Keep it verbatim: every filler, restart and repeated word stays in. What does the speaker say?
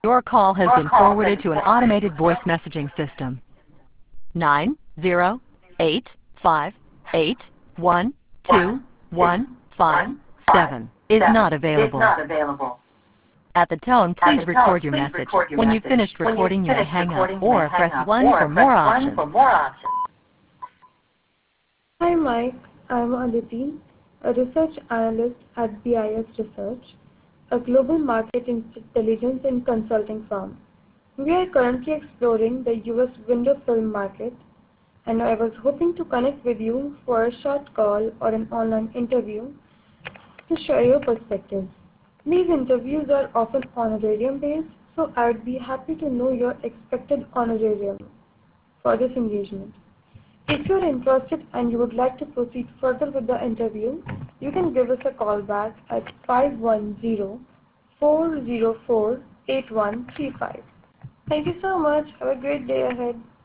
Your call has been forwarded to an automated voice messaging system. nine zero eight five eight one two one five seven is not available. At the tone, please record your message. When you've finished recording, you may hang up or press one for more options. Hi Mike, I'm Aditi, a research analyst at B I S Research, a global market intelligence and consulting firm. We are currently exploring the U S window film market, and I was hoping to connect with you for a short call or an online interview to share your perspectives. These interviews are often honorarium based, so I would be happy to know your expected honorarium for this engagement. If you are interested and you would like to proceed further with the interview, you can give us a call back at five one zero, four zero four, eight one three five. Thank you so much. Have a great day ahead.